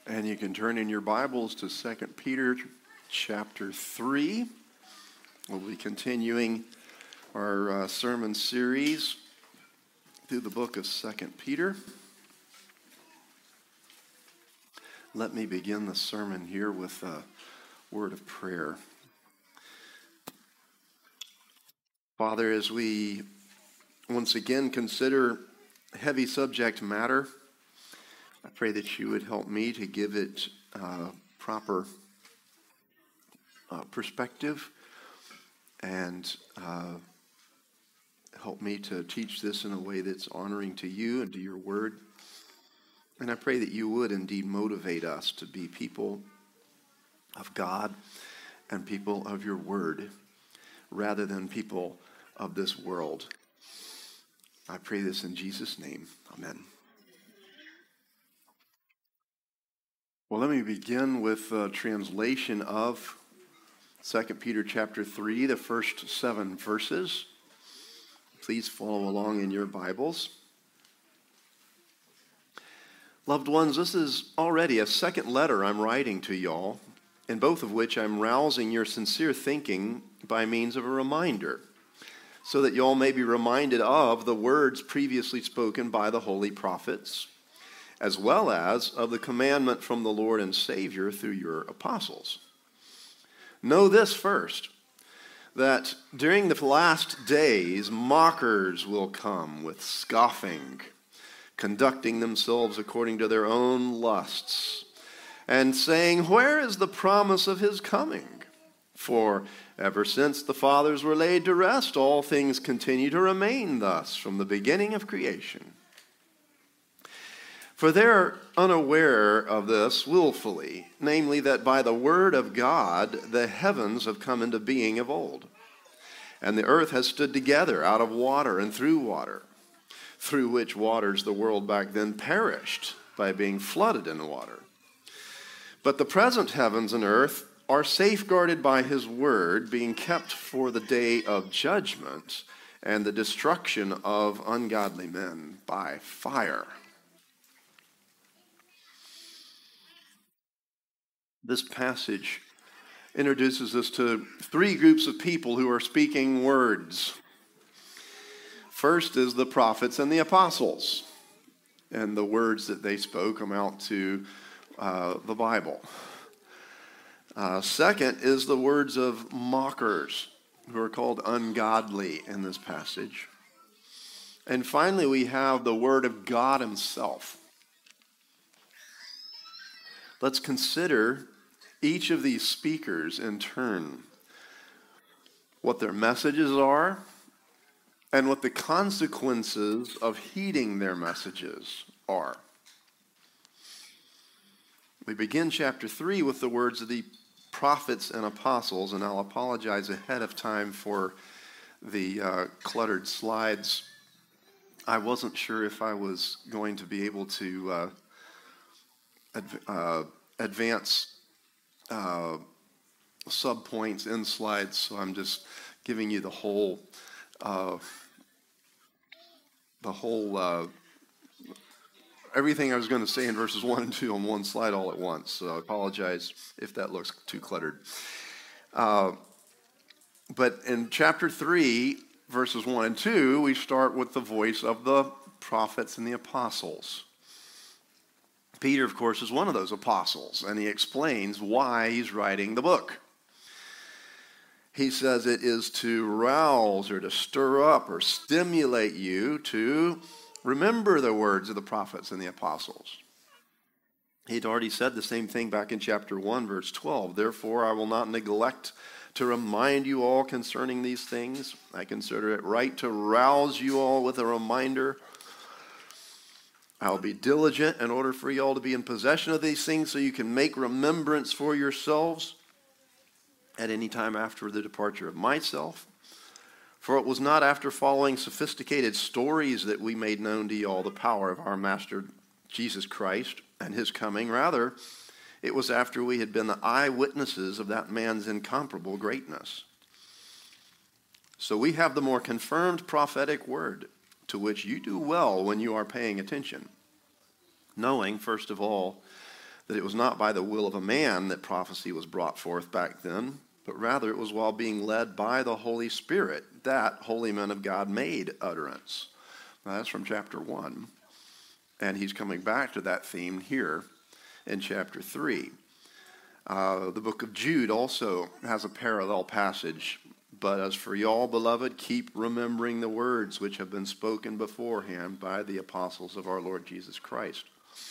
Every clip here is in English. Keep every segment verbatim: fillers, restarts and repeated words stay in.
And you can turn in your Bibles to Second Peter chapter three. We'll be continuing our uh, sermon series through the book of Second Peter. Let me begin the sermon here with a word of prayer. Father, as we once again consider heavy subject matter, I pray that you would help me to give it uh, proper uh, perspective and uh, help me to teach this in a way that's honoring to you and to your word. And I pray that you would indeed motivate us to be people of God and people of your word rather than people of this world. I pray this in Jesus' name. Amen. Well, let me begin with a translation of Second Peter chapter three, the first seven verses. Please follow along in your Bibles. Loved ones, this is already a second letter I'm writing to y'all, in both of which I'm rousing your sincere thinking by means of a reminder, so that y'all may be reminded of the words previously spoken by the holy prophets, as well as of the commandment from the Lord and Savior through your apostles. Know this first, that during the last days mockers will come with scoffing, conducting themselves according to their own lusts, and saying, "Where is the promise of his coming? For ever since the fathers were laid to rest, all things continue to remain thus from the beginning of creation." For they're unaware of this willfully, namely that by the word of God the heavens have come into being of old, and the earth has stood together out of water and through water, through which waters the world back then perished by being flooded in water. But the present heavens and earth are safeguarded by his word, being kept for the day of judgment and the destruction of ungodly men by fire. This passage introduces us to three groups of people who are speaking words. First is the prophets and the apostles, and the words that they spoke amount to uh, the Bible. Uh, second is the words of mockers, who are called ungodly in this passage. And finally, we have the word of God himself. Let's consider each of these speakers in turn, what their messages are, and what the consequences of heeding their messages are. We begin chapter three with the words of the prophets and apostles, and I'll apologize ahead of time for the uh, cluttered slides. I wasn't sure if I was going to be able to uh, adv- uh, advance uh, sub-points in slides, so I'm just giving you the whole uh, the whole uh, everything I was going to say in verses one and two on one slide all at once. So I apologize if that looks too cluttered. Uh, but in chapter three, verses one and two, we start with the voice of the prophets and the apostles. Peter, of course, is one of those apostles, and he explains why he's writing the book. He says it is to rouse or to stir up or stimulate you to remember the words of the prophets and the apostles. He'd already said the same thing back in chapter one, verse twelve. "Therefore, I will not neglect to remind you all concerning these things. I consider it right to rouse you all with a reminder. I'll be diligent in order for you all to be in possession of these things so you can make remembrance for yourselves at any time after the departure of myself. For it was not after following sophisticated stories that we made known to you all the power of our Master Jesus Christ and his coming. Rather, it was after we had been the eyewitnesses of that man's incomparable greatness. So we have the more confirmed prophetic word, to which you do well when you are paying attention, knowing, first of all, that it was not by the will of a man that prophecy was brought forth back then, but rather it was while being led by the Holy Spirit that holy men of God made utterance. Now, that's from chapter one. And he's coming back to that theme here in chapter three. Uh, the book of Jude also has a parallel passage. But as for y'all, beloved, keep remembering the words which have been spoken beforehand by the apostles of our Lord Jesus Christ.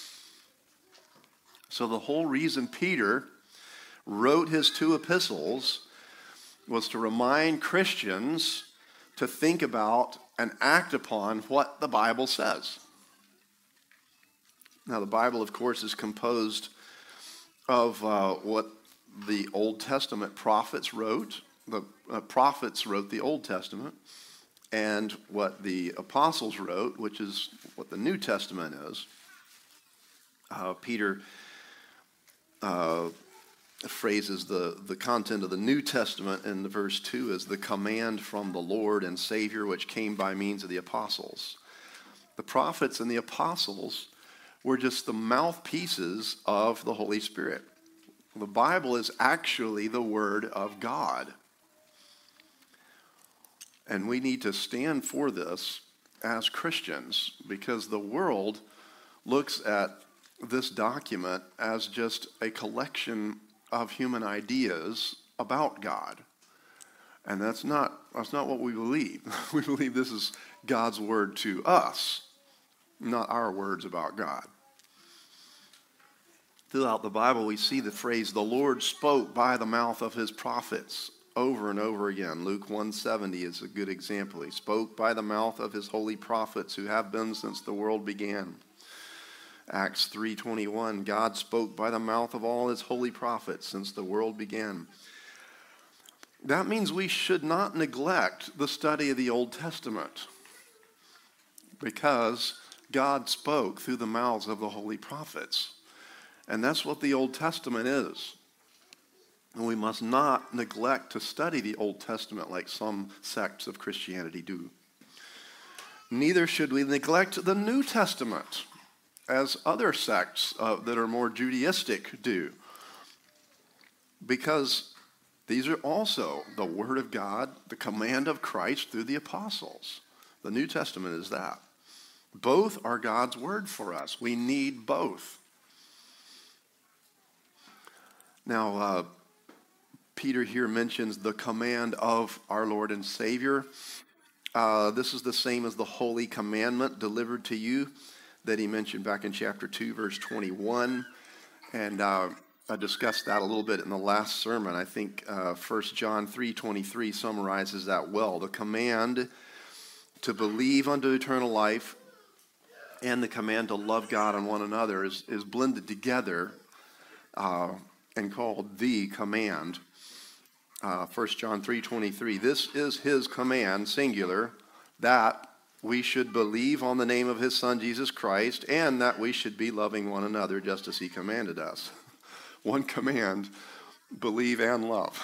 So the whole reason Peter wrote his two epistles was to remind Christians to think about and act upon what the Bible says. Now, the Bible, of course, is composed of uh, what the Old Testament prophets wrote. The uh, prophets wrote the Old Testament, and what the apostles wrote, which is what the New Testament is. Uh, Peter uh, phrases the, the content of the New Testament in verse two as the command from the Lord and Savior, which came by means of the apostles. The prophets and the apostles were just the mouthpieces of the Holy Spirit. The Bible is actually the Word of God. And we need to stand for this as Christians, because the world looks at this document as just a collection of human ideas about God. And that's not, that's not what we believe. We believe this is God's word to us, not our words about God. Throughout the Bible, we see the phrase, the Lord spoke by the mouth of his prophets, over and over again. Luke one seventy is a good example. He spoke by the mouth of his holy prophets who have been since the world began. Acts three twenty-one, God spoke by the mouth of all his holy prophets since the world began. That means we should not neglect the study of the Old Testament, because God spoke through the mouths of the holy prophets. And that's what the Old Testament is. And we must not neglect to study the Old Testament like some sects of Christianity do. Neither should we neglect the New Testament, as other sects uh, that are more Judaistic do, because these are also the Word of God, the command of Christ through the apostles. The New Testament is that. Both are God's word for us. We need both. Now, uh, Peter here mentions the command of our Lord and Savior. Uh, this is the same as the holy commandment delivered to you that he mentioned back in chapter two, verse twenty-one. And uh, I discussed that a little bit in the last sermon. I think uh, First John three twenty-three summarizes that well. The command to believe unto eternal life and the command to love God and one another is, is blended together uh, and called the command. Uh, First John three twenty-three, this is his command, singular, that we should believe on the name of his Son, Jesus Christ, and that we should be loving one another just as he commanded us. One command, believe and love.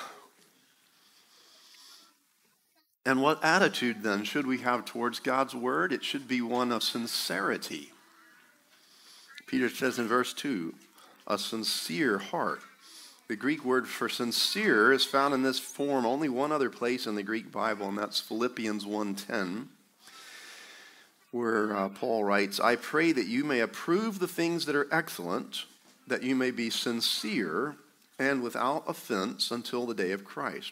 And what attitude then should we have towards God's word? It should be one of sincerity. Peter says in verse two, a sincere heart. The Greek word for sincere is found in this form only one other place in the Greek Bible, and that's Philippians one ten, where uh, Paul writes, I pray that you may approve the things that are excellent, that you may be sincere and without offense until the day of Christ.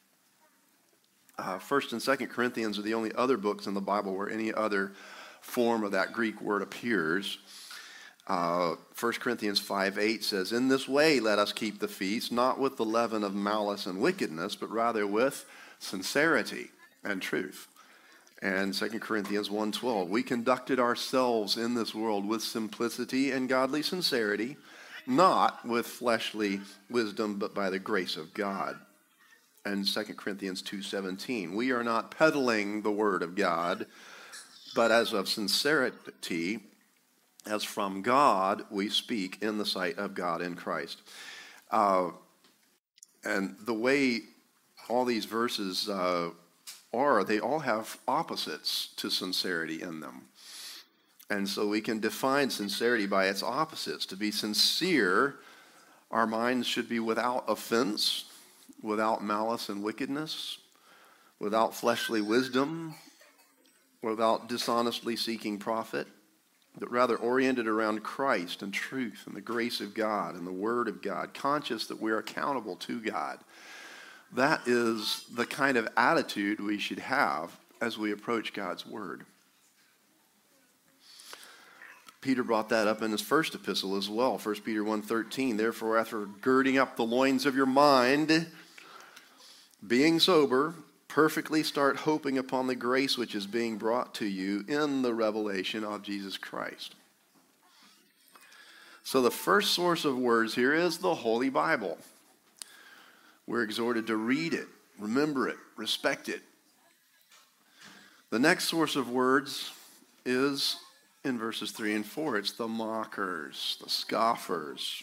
Uh, First and Second Corinthians are the only other books in the Bible where any other form of that Greek word appears. Uh, First Corinthians five eight says, in this way let us keep the feast, not with the leaven of malice and wickedness, but rather with sincerity and truth. And Second Corinthians one twelve, we conducted ourselves in this world with simplicity and godly sincerity, not with fleshly wisdom, but by the grace of God. And Second Corinthians two seventeen, we are not peddling the word of God, but as of sincerity, as from God we speak in the sight of God in Christ. Uh, and the way all these verses uh, are, they all have opposites to sincerity in them. And so we can define sincerity by its opposites. To be sincere, our minds should be without offense, without malice and wickedness, without fleshly wisdom, without dishonestly seeking profit, but rather oriented around Christ and truth and the grace of God and the Word of God, conscious that we're accountable to God. That is the kind of attitude we should have as we approach God's Word. Peter brought that up in his first epistle as well, First Peter one thirteen. Therefore, after girding up the loins of your mind, being sober, perfectly start hoping upon the grace which is being brought to you in the revelation of Jesus Christ. So the first source of words here is the Holy Bible. We're exhorted to read it, remember it, respect it. The next source of words is in verses three and four. It's the mockers, the scoffers,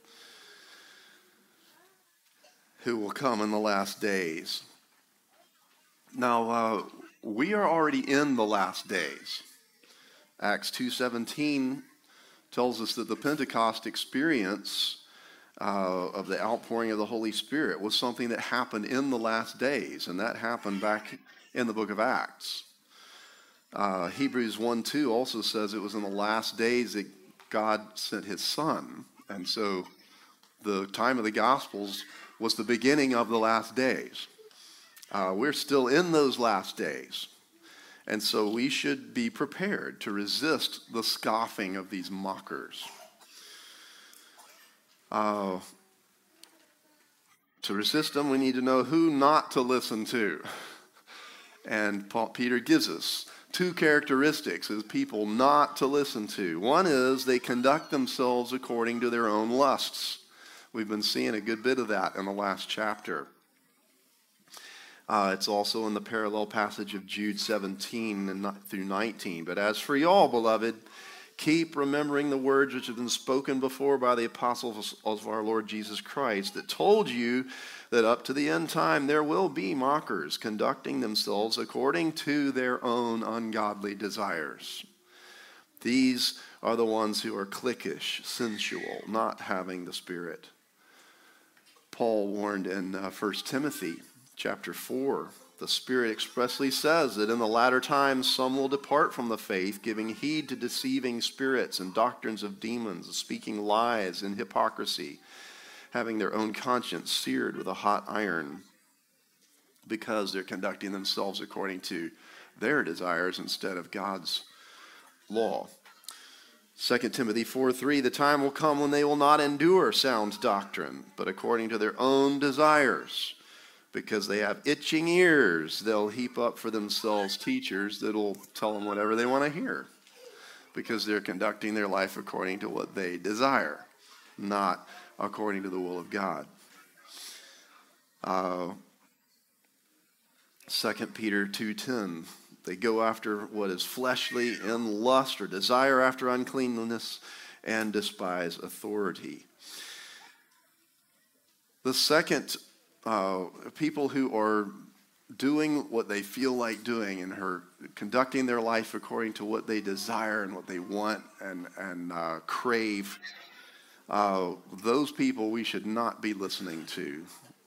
who will come in the last days. Now, uh, we are already in the last days. Acts two seventeen tells us that the Pentecost experience uh, of the outpouring of the Holy Spirit was something that happened in the last days, and that happened back in the book of Acts. Uh, Hebrews one two also says it was in the last days that God sent his Son, and so the time of the Gospels was the beginning of the last days. Uh, we're still in those last days. And so we should be prepared to resist the scoffing of these mockers. Uh, to resist them, we need to know who not to listen to. And Paul, Peter gives us two characteristics as people not to listen to. One is they conduct themselves according to their own lusts. We've been seeing a good bit of that in the last chapter. Uh, it's also in the parallel passage of Jude seventeen and through nineteen. But as for y'all, beloved, keep remembering the words which have been spoken before by the apostles of our Lord Jesus Christ, that told you that up to the end time there will be mockers conducting themselves according to their own ungodly desires. These are the ones who are cliquish, sensual, not having the Spirit. Paul warned in uh, First Timothy chapter four, the Spirit expressly says that in the latter times some will depart from the faith, giving heed to deceiving spirits and doctrines of demons, speaking lies and hypocrisy, having their own conscience seared with a hot iron, because they're conducting themselves according to their desires instead of God's law. Second Timothy four three, the time will come when they will not endure sound doctrine, but according to their own desires. Because they have itching ears, they'll heap up for themselves teachers that'll tell them whatever they want to hear. Because they're conducting their life according to what they desire, not according to the will of God. Uh, Second Peter two ten, they go after what is fleshly in lust or desire after uncleanness and despise authority. The second Uh, people who are doing what they feel like doing and are conducting their life according to what they desire and what they want and, and uh, crave, uh, those people we should not be listening to.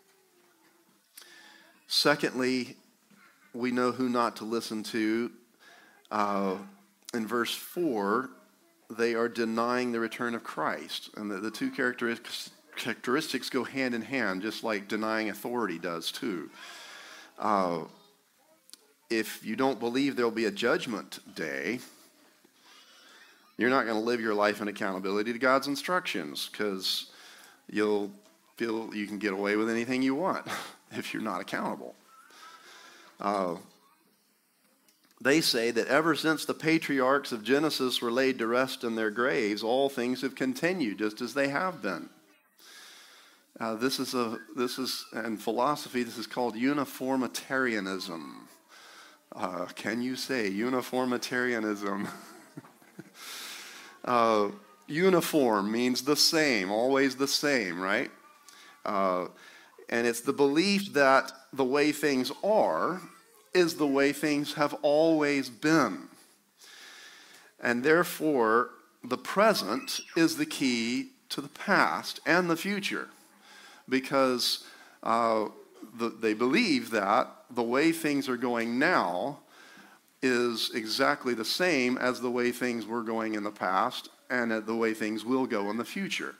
Secondly, we know who not to listen to. Uh, in verse four, they are denying the return of Christ. And the, the two characteristics Characteristics go hand in hand, just like denying authority does too. Uh, if you don't believe there'll be a judgment day, you're not going to live your life in accountability to God's instructions, because you'll feel you can get away with anything you want if you're not accountable. Uh, they say that ever since the patriarchs of Genesis were laid to rest in their graves, all things have continued just as they have been. Uh, this is a this is in philosophy. This is called uniformitarianism. Uh, can you say uniformitarianism? uh, uniform means the same, always the same, right? Uh, and it's the belief that the way things are is the way things have always been. And therefore, the present is the key to the past and the future, because uh, the, they believe that the way things are going now is exactly the same as the way things were going in the past and the way things will go in the future.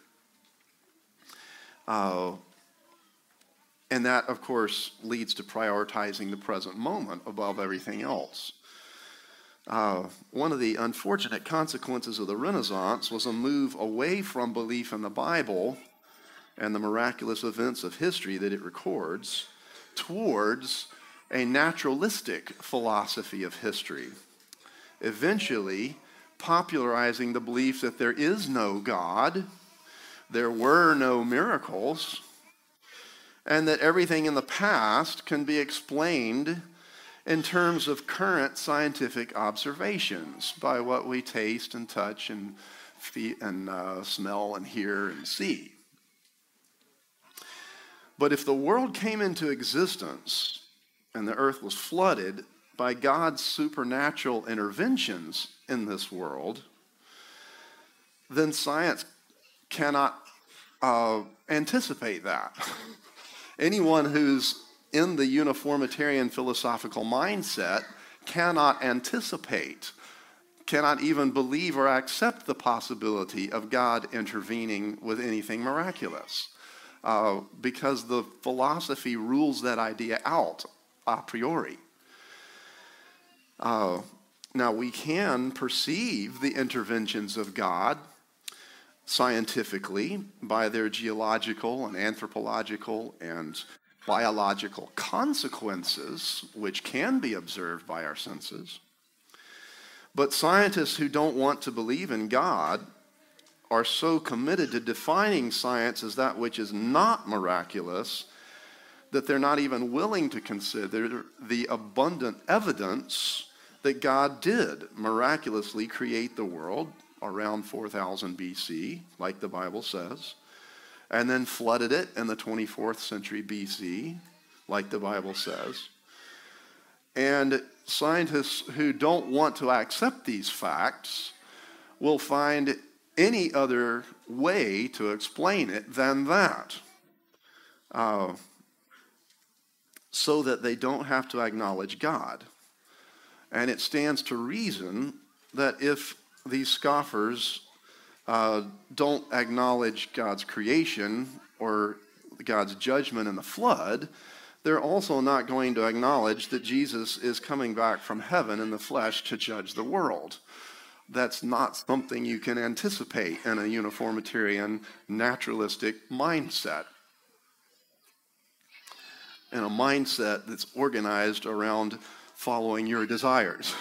Uh, and that, of course, leads to prioritizing the present moment above everything else. Uh, one of the unfortunate consequences of the Renaissance was a move away from belief in the Bible and the miraculous events of history that it records towards a naturalistic philosophy of history, eventually popularizing the belief that there is no God, there were no miracles, and that everything in the past can be explained in terms of current scientific observations by what we taste and touch and feel and uh, smell and hear and see. But if the world came into existence and the earth was flooded by God's supernatural interventions in this world, then science cannot uh, anticipate that. Anyone who's in the uniformitarian philosophical mindset cannot anticipate, cannot even believe or accept the possibility of God intervening with anything miraculous, uh, because the philosophy rules that idea out a priori. Uh, now, we can perceive the interventions of God scientifically by their geological and anthropological and biological consequences, which can be observed by our senses. But scientists who don't want to believe in God are so committed to defining science as that which is not miraculous that they're not even willing to consider the abundant evidence that God did miraculously create the world around four thousand B C, like the Bible says, and then flooded it in the twenty-fourth century B C, like the Bible says. And scientists who don't want to accept these facts will find any other way to explain it than that, uh, so that they don't have to acknowledge God. And it stands to reason that if these scoffers uh, don't acknowledge God's creation or God's judgment in the flood, they're also not going to acknowledge that Jesus is coming back from heaven in the flesh to judge the world. That's not something you can anticipate in a uniformitarian, naturalistic mindset. In a mindset that's organized around following your desires.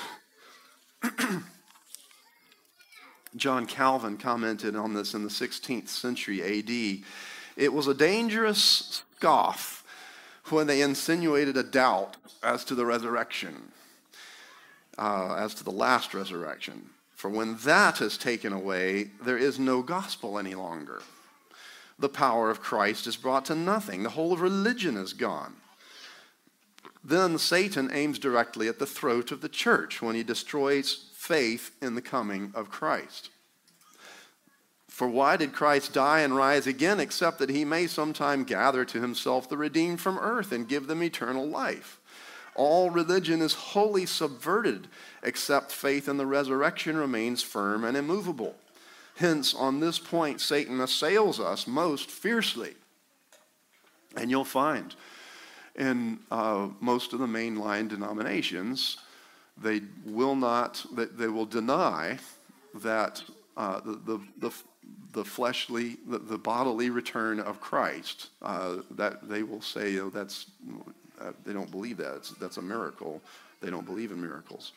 John Calvin commented on this in the sixteenth century A D. It was a dangerous scoff when they insinuated a doubt as to the resurrection, uh, as to the last resurrection. For when that is taken away, there is no gospel any longer. The power of Christ is brought to nothing. The whole of religion is gone. Then Satan aims directly at the throat of the church when he destroys faith in the coming of Christ. For why did Christ die and rise again except that he may sometime gather to himself the redeemed from earth and give them eternal life? All religion is wholly subverted except faith in the resurrection remains firm and immovable. Hence, on this point, Satan assails us most fiercely. And you'll find in uh, most of the mainline denominations, they will not, they, they will deny that uh, the, the, the, the fleshly, the, the bodily return of Christ. Uh, that they will say, oh, that's, uh, they don't believe that. It's, that's a miracle. They don't believe in miracles.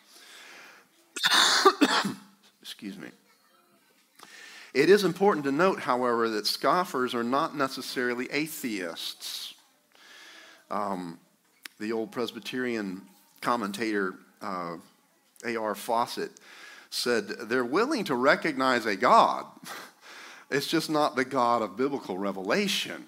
Excuse me. It is important to note, however, that scoffers are not necessarily atheists. Um, the old Presbyterian commentator uh, A R Fawcett said they're willing to recognize a God. It's just not the God of biblical revelation.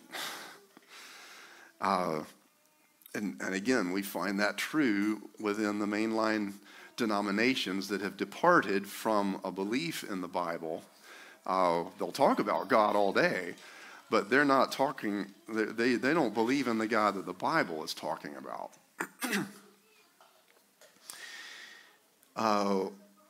Uh, and, and again, we find that true within the mainline denominations that have departed from a belief in the Bible. Uh, they'll talk about God all day, but they're not talking, they, they don't believe in the God that the Bible is talking about. uh,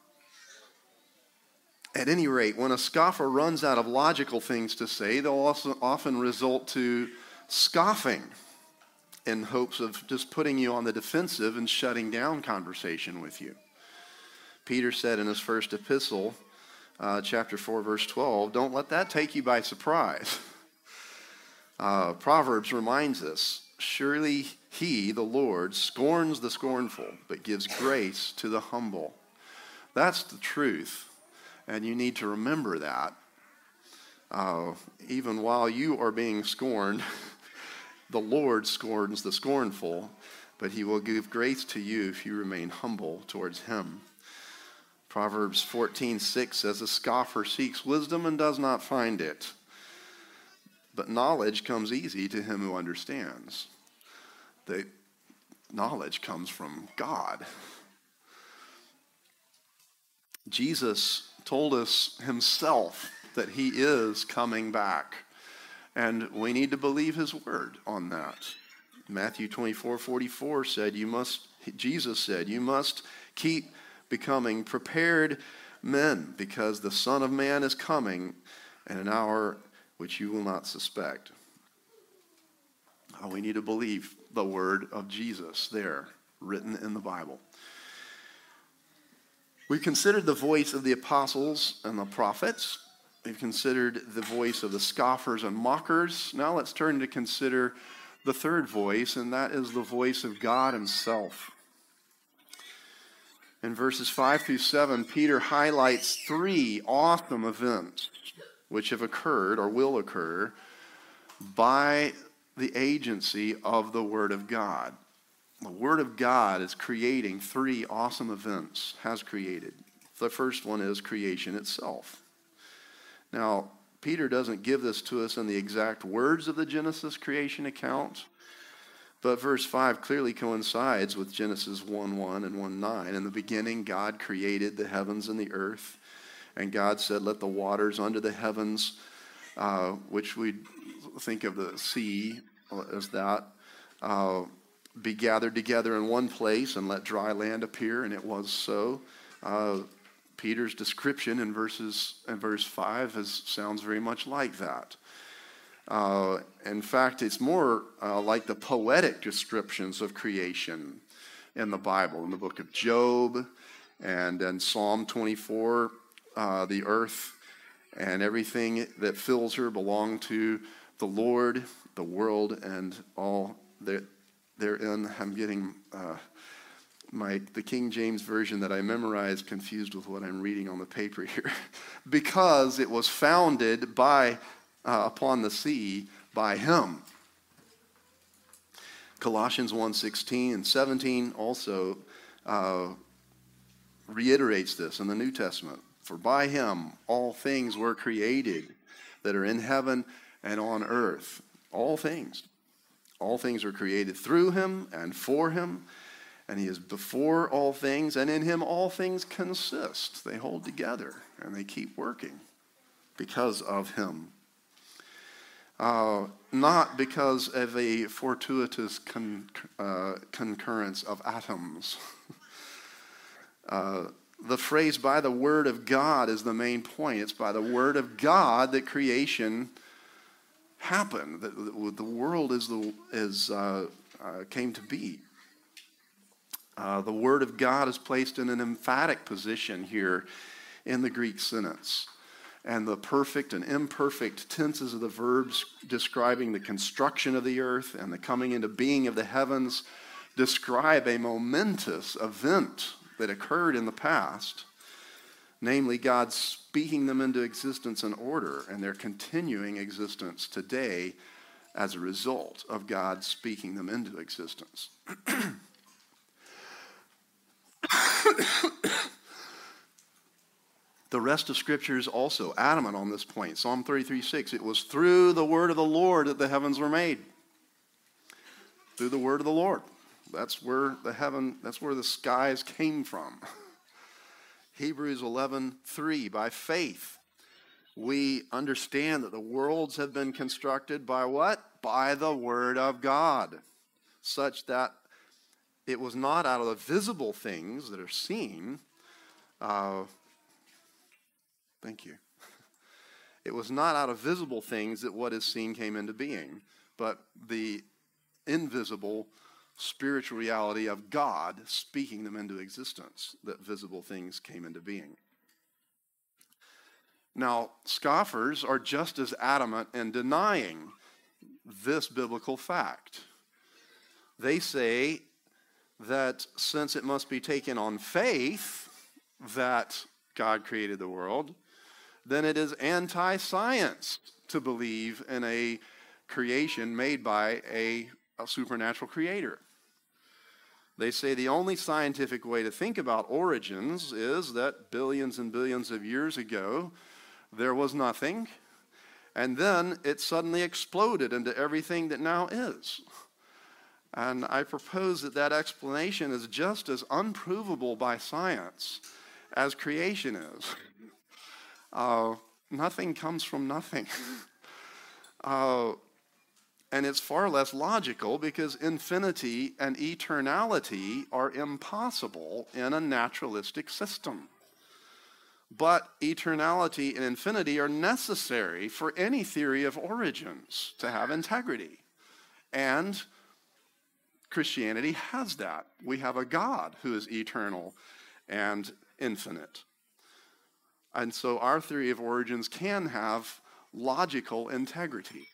at any rate, when a scoffer runs out of logical things to say, they'll also often result to scoffing in hopes of just putting you on the defensive and shutting down conversation with you. Peter said in his first epistle, uh, chapter four, verse twelve, don't let that take you by surprise. Uh, Proverbs reminds us, surely he, the Lord, scorns the scornful, but gives grace to the humble. That's the truth, and you need to remember that. Uh, even while you are being scorned, the Lord scorns the scornful, but he will give grace to you if you remain humble towards him. Proverbs fourteen six says, a scoffer seeks wisdom and does not find it, but knowledge comes easy to him who understands. The knowledge comes from God. Jesus told us himself that he is coming back, and we need to believe his word on that. Matthew twenty-four forty-four said, you must, Jesus said, you must keep becoming prepared men, because the Son of Man is coming in an hour which you will not suspect. Oh, we need to believe the word of Jesus there, written in the Bible. We've considered the voice of the apostles and the prophets. We've considered the voice of the scoffers and mockers. Now let's turn to consider the third voice, and that is the voice of God himself. In verses five through seven, Peter highlights three awesome events which have occurred or will occur by the agency of the Word of God. The Word of God is creating three awesome events, has created. The first one is creation itself. Now, Peter doesn't give this to us in the exact words of the Genesis creation account, but verse five clearly coincides with Genesis one one and one nine. In the beginning, God created the heavens and the earth, and God said, let the waters under the heavens, uh, which we think of the sea as that, uh, be gathered together in one place, and let dry land appear, and it was so. Uh, Peter's description in verses in verse five is, sounds very much like that. Uh, in fact, it's more uh, like the poetic descriptions of creation in the Bible, in the book of Job and in Psalm twenty-four. Uh, the earth and everything that fills her belong to the Lord, the world, and all that therein. I'm getting uh, my the King James Version that I memorized confused with what I'm reading on the paper here. Because it was founded by uh, upon the sea by him. Colossians one sixteen and seventeen also uh, reiterates this in the New Testament. For by him all things were created that are in heaven and on earth. All things. All things were created through him and for him. And he is before all things, and in him all things consist. They hold together and they keep working because of him. Uh, not because of a fortuitous con- uh, concurrence of atoms. uh, The phrase by the word of God is the main point. It's by the word of God that creation happened. The, the, the world is the is uh, uh, came to be. Uh, the word of God is placed in an emphatic position here in the Greek sentence. And the perfect and imperfect tenses of the verbs describing the construction of the earth and the coming into being of the heavens describe a momentous event that occurred in the past, namely God speaking them into existence in order, and their continuing existence today as a result of God speaking them into existence. The rest of Scripture is also adamant on this point. Psalm thirty-three six, it was through the word of the Lord that the heavens were made. Through the word of the Lord. That's where the heaven, that's where the skies came from. Hebrews eleven three, by faith, we understand that the worlds have been constructed by what? By the word of God, such that it was not out of the visible things that are seen. Uh, thank you. It was not out of visible things that what is seen came into being, but the invisible spiritual reality of God speaking them into existence, that visible things came into being. Now, scoffers are just as adamant in denying this biblical fact. They say that since it must be taken on faith that God created the world, then it is anti-science to believe in a creation made by a, a supernatural creator. They say the only scientific way to think about origins is that billions and billions of years ago, there was nothing, and then it suddenly exploded into everything that now is. And I propose that that explanation is just as unprovable by science as creation is. Uh, nothing comes from nothing. uh, And it's far less logical because infinity and eternality are impossible in a naturalistic system. But eternality and infinity are necessary for any theory of origins to have integrity. And Christianity has that. We have a God who is eternal and infinite. And so our theory of origins can have logical integrity.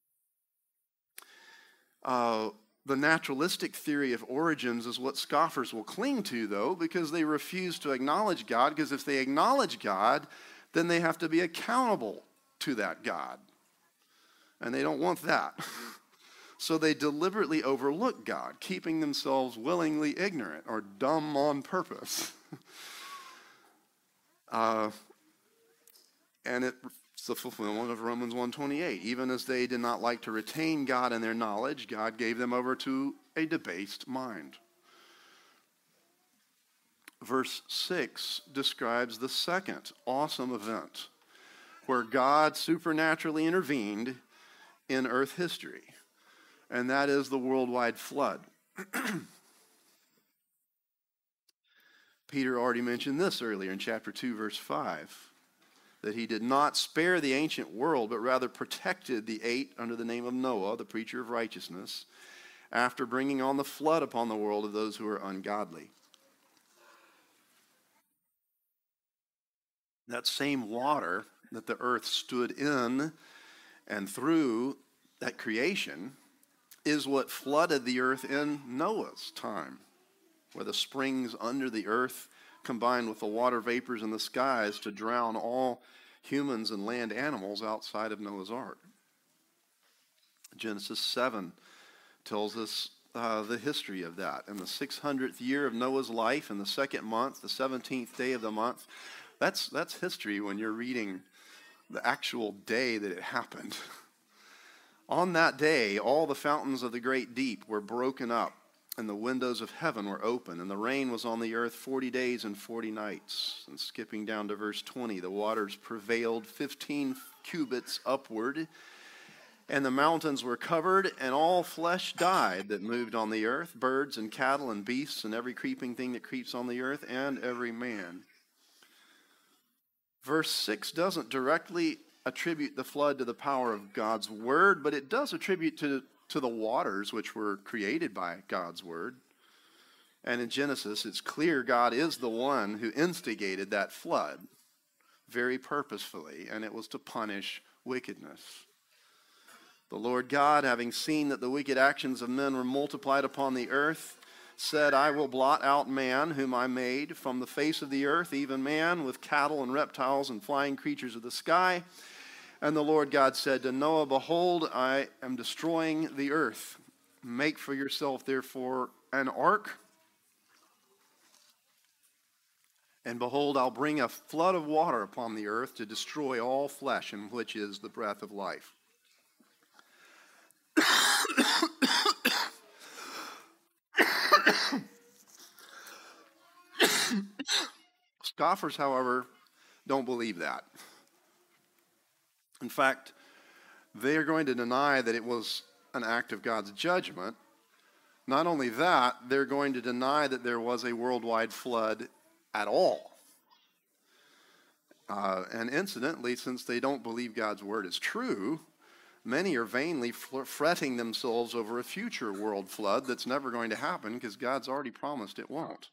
Uh, the naturalistic theory of origins is what scoffers will cling to, though, because they refuse to acknowledge God, because if they acknowledge God, then they have to be accountable to that God. And they don't want that. So they deliberately overlook God, keeping themselves willingly ignorant or dumb on purpose. uh, and it It's the fulfillment of Romans one twenty-eight. Even as they did not like to retain God in their knowledge, God gave them over to a debased mind. Verse six describes the second awesome event where God supernaturally intervened in earth history, and that is the worldwide flood. Peter already mentioned this earlier in chapter two, verse five. That he did not spare the ancient world, but rather protected the eight under the name of Noah, the preacher of righteousness, after bringing on the flood upon the world of those who are ungodly. That same water that the earth stood in and through that creation is what flooded the earth in Noah's time, where the springs under the earth combined with the water vapors in the skies to drown all humans and land animals outside of Noah's Ark. Genesis seven tells us uh, the history of that. In the six hundredth year of Noah's life, in the second month, the seventeenth day of the month, that's, that's history when you're reading the actual day that it happened. On that day, all the fountains of the great deep were broken up, and the windows of heaven were open, and the rain was on the earth forty days and forty nights. And skipping down to verse twenty, the waters prevailed fifteen cubits upward, and the mountains were covered, and all flesh died that moved on the earth, birds and cattle and beasts and every creeping thing that creeps on the earth, and every man. Verse six doesn't directly attribute the flood to the power of God's word, but it does attribute to to the waters which were created by God's word. And in Genesis, it's clear God is the one who instigated that flood very purposefully, and it was to punish wickedness. The Lord God, having seen that the wicked actions of men were multiplied upon the earth, said, I will blot out man whom I made from the face of the earth, even man with cattle and reptiles and flying creatures of the sky. And the Lord God said to Noah, behold, I am destroying the earth. Make for yourself, therefore, an ark. And behold, I'll bring a flood of water upon the earth to destroy all flesh, in which is the breath of life. Scoffers, however, don't believe that. In fact, they are going to deny that it was an act of God's judgment. Not only that, they're going to deny that there was a worldwide flood at all. Uh, and incidentally, since they don't believe God's word is true, many are vainly fretting themselves over a future world flood that's never going to happen because God's already promised it won't.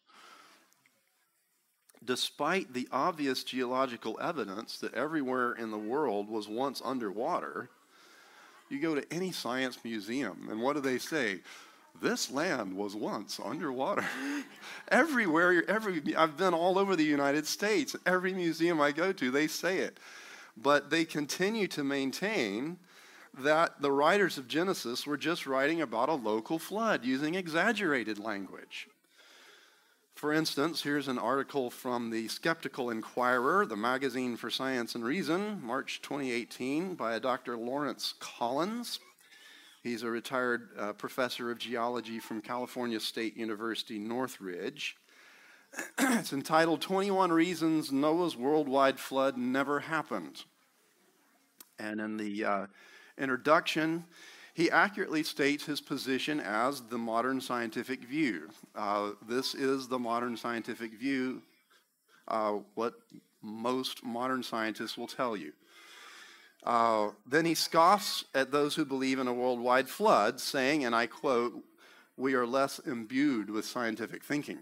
Despite the obvious geological evidence that everywhere in the world was once underwater, you go to any science museum, and what do they say? This land was once underwater. Everywhere, every, I've been all over the United States. Every museum I go to, they say it. But they continue to maintain that the writers of Genesis were just writing about a local flood using exaggerated language. For instance, here's an article from the Skeptical Inquirer, the magazine for science and reason, March twenty eighteen, by a Doctor Lawrence Collins. He's a retired uh, professor of geology from California State University, Northridge. It's entitled twenty-one Reasons Noah's Worldwide Flood Never Happened. And in the uh, introduction, he accurately states his position as the modern scientific view. Uh, this is the modern scientific view, uh, what most modern scientists will tell you. Uh, then he scoffs at those who believe in a worldwide flood, saying, and I quote, "We are less imbued with scientific thinking."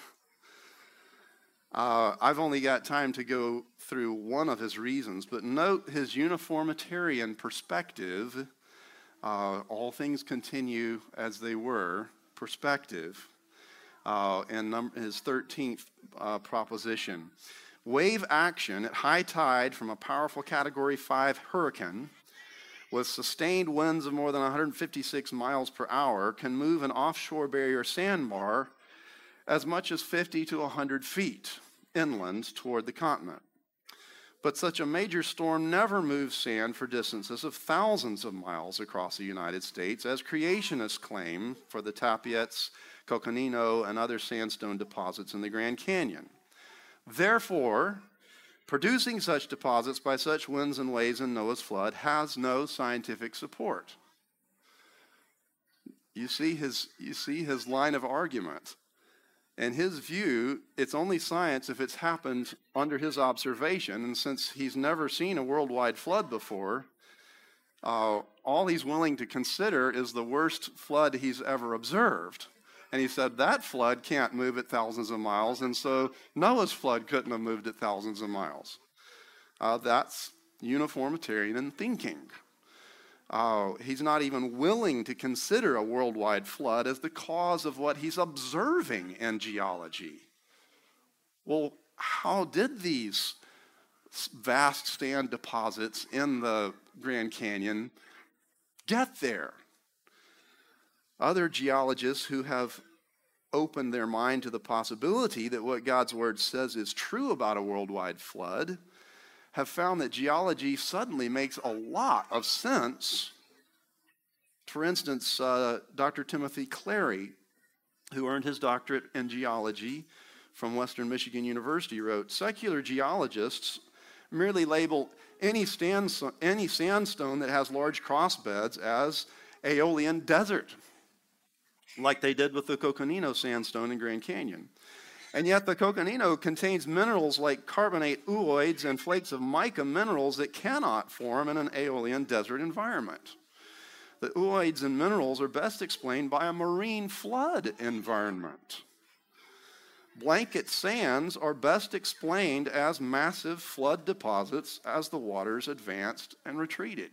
Uh, I've only got time to go through one of his reasons, but note his uniformitarian perspective, uh, all things continue as they were, perspective, uh, and num- his thirteenth uh, proposition. Wave action at high tide from a powerful Category five hurricane with sustained winds of more than one hundred fifty-six miles per hour can move an offshore barrier sandbar as much as fifty to one hundred feet inland toward the continent. But such a major storm never moves sand for distances of thousands of miles across the United States, as creationists claim for the Tapeats, Coconino, and other sandstone deposits in the Grand Canyon. Therefore, producing such deposits by such winds and waves in Noah's flood has no scientific support. You see his, you see his line of argument. In his view, it's only science if it's happened under his observation, and since he's never seen a worldwide flood before, uh, all he's willing to consider is the worst flood he's ever observed. And he said that flood can't move at thousands of miles, and so Noah's flood couldn't have moved at thousands of miles. Uh, that's uniformitarian thinking. Uh, he's not even willing to consider a worldwide flood as the cause of what he's observing in geology. Well, how did these vast sand deposits in the Grand Canyon get there? Other geologists who have opened their mind to the possibility that what God's word says is true about a worldwide flood have found that geology suddenly makes a lot of sense. For instance, uh, Doctor Timothy Clary, who earned his doctorate in geology from Western Michigan University, wrote, "Secular geologists merely label any, stand, any sandstone that has large crossbeds as Aeolian desert, like they did with the Coconino sandstone in Grand Canyon. And yet the Coconino contains minerals like carbonate ooids and flakes of mica minerals that cannot form in an Aeolian desert environment. The ooids and minerals are best explained by a marine flood environment. Blanket sands are best explained as massive flood deposits as the waters advanced and retreated."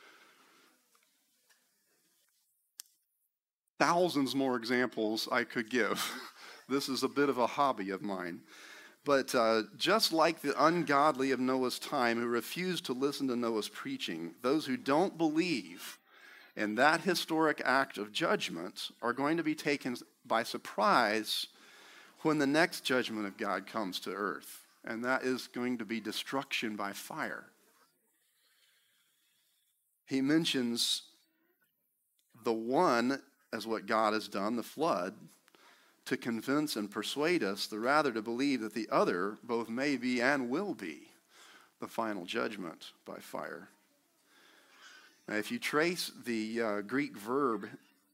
Thousands more examples I could give. This is a bit of a hobby of mine. But uh, just like the ungodly of Noah's time who refused to listen to Noah's preaching, those who don't believe in that historic act of judgment are going to be taken by surprise when the next judgment of God comes to earth. And that is going to be destruction by fire. He mentions the one as what God has done, the flood, to convince and persuade us, the rather to believe that the other both may be and will be the final judgment by fire. Now, if you trace the uh, Greek verb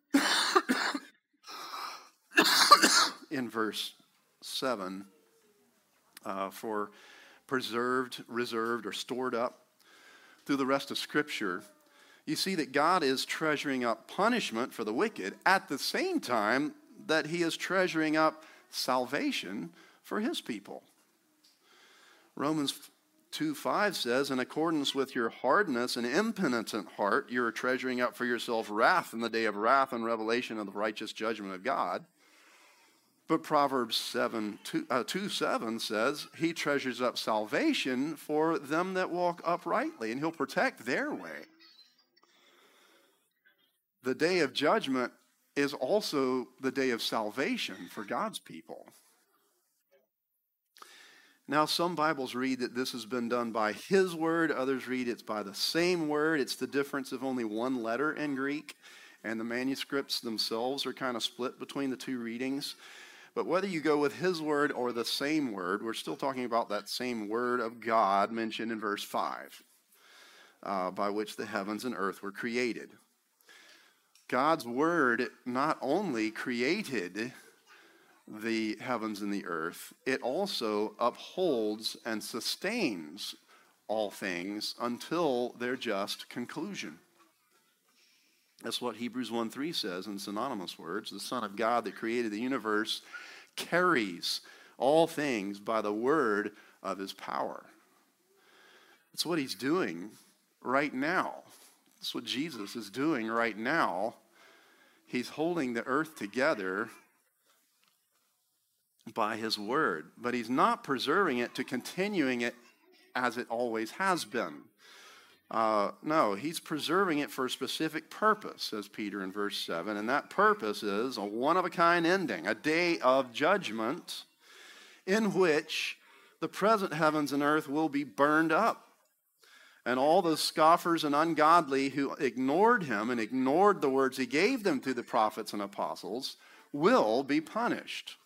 in verse seven uh, for preserved, reserved, or stored up through the rest of Scripture, you see that God is treasuring up punishment for the wicked at the same time that he is treasuring up salvation for his people. Romans two five says, in accordance with your hardness and impenitent heart, you are treasuring up for yourself wrath in the day of wrath and revelation of the righteous judgment of God. But Proverbs seven, two, uh, two seven says, he treasures up salvation for them that walk uprightly, and he'll protect their way. The day of judgment is also the day of salvation for God's people. Now, some Bibles read that this has been done by his word. Others read it's by the same word. It's the difference of only one letter in Greek, and the manuscripts themselves are kind of split between the two readings. But whether you go with his word or the same word, we're still talking about that same word of God mentioned in verse five, uh, by which the heavens and earth were created. God's word not only created the heavens and the earth, it also upholds and sustains all things until their just conclusion. That's what Hebrews one three says in synonymous words. The Son of God that created the universe carries all things by the word of his power. That's what he's doing right now. That's what Jesus is doing right now. He's holding the earth together by his word, but he's not preserving it to continuing it as it always has been. Uh, no, he's preserving it for a specific purpose, says Peter in verse seven, and that purpose is a one-of-a-kind ending, a day of judgment in which the present heavens and earth will be burned up. And all those scoffers and ungodly who ignored him and ignored the words he gave them through the prophets and apostles will be punished.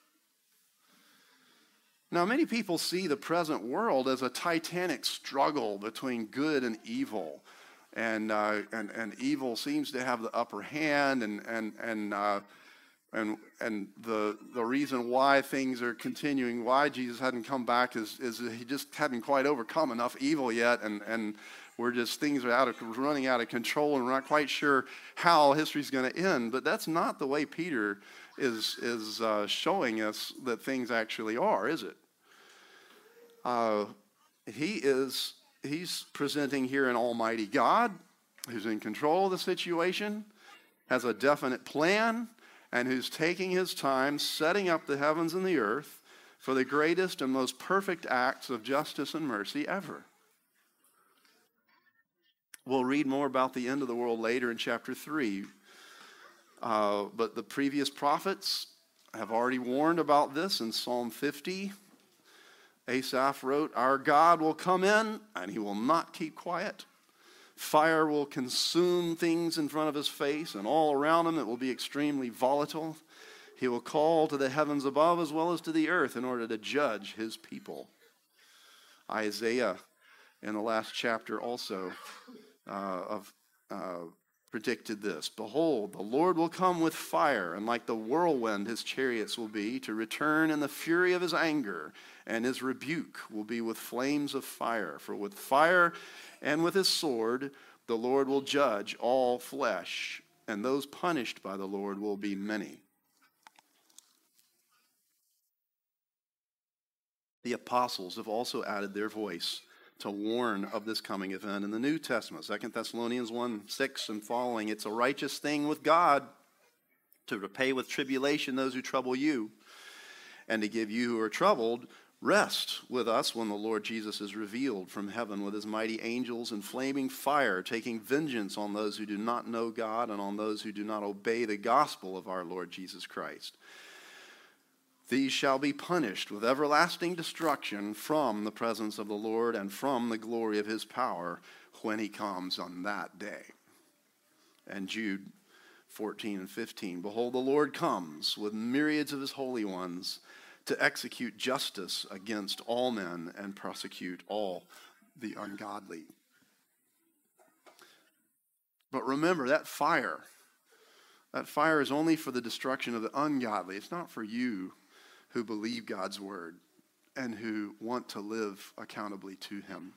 Now, many people see the present world as a titanic struggle between good and evil, and uh, and and evil seems to have the upper hand, and and and uh, and and the the reason why things are continuing, why Jesus hadn't come back, is is that he just hadn't quite overcome enough evil yet, and and we're just things are out of running out of control, and we're not quite sure how history's going to end. But that's not the way Peter is is uh, showing us that things actually are, is it? Uh, he is, he's presenting here an almighty God who's in control of the situation, has a definite plan, and who's taking his time setting up the heavens and the earth for the greatest and most perfect acts of justice and mercy ever. We'll read more about the end of the world later in chapter three. Uh, but the previous prophets have already warned about this in Psalm fifty. Asaph wrote, our God will come in and he will not keep quiet. Fire will consume things in front of his face, and all around him it will be extremely volatile. He will call to the heavens above as well as to the earth in order to judge his people. Isaiah in the last chapter also uh, of uh, predicted this. Behold, the Lord will come with fire, and like the whirlwind his chariots will be, to return in the fury of his anger, and his rebuke will be with flames of fire. For with fire and with his sword the Lord will judge all flesh, and those punished by the Lord will be many. The apostles have also added their voice to warn of this coming event in the New Testament. Second Thessalonians one six and following, it's a righteous thing with God to repay with tribulation those who trouble you, and to give you who are troubled rest with us when the Lord Jesus is revealed from heaven with his mighty angels in flaming fire, taking vengeance on those who do not know God and on those who do not obey the gospel of our Lord Jesus Christ. These shall be punished with everlasting destruction from the presence of the Lord and from the glory of his power when he comes on that day. And Jude fourteen and fifteen. Behold, the Lord comes with myriads of his holy ones to execute justice against all men and prosecute all the ungodly. But remember, that fire, that fire is only for the destruction of the ungodly. It's not for you who believe God's word and who want to live accountably to him.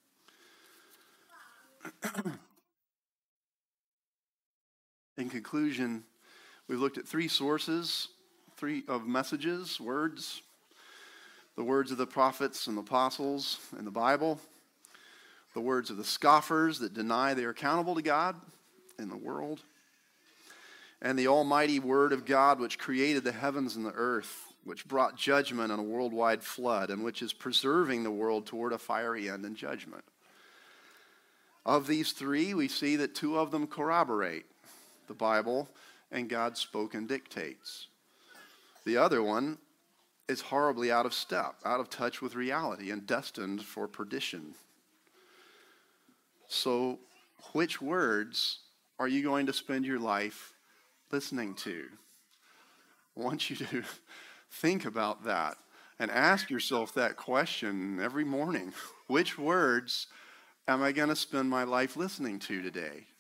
In conclusion, we've looked at three sources, three of messages, words, the words of the prophets and the apostles in the Bible, the words of the scoffers that deny they are accountable to God in the world, and the almighty word of God which created the heavens and the earth, which brought judgment on a worldwide flood, and which is preserving the world toward a fiery end and judgment. Of these three, we see that two of them corroborate the Bible and God's spoken dictates. The other one is horribly out of step, out of touch with reality, and destined for perdition. So, which words are you going to spend your life listening to? I want you to think about that and ask yourself that question every morning. Which words am I going to spend my life listening to today?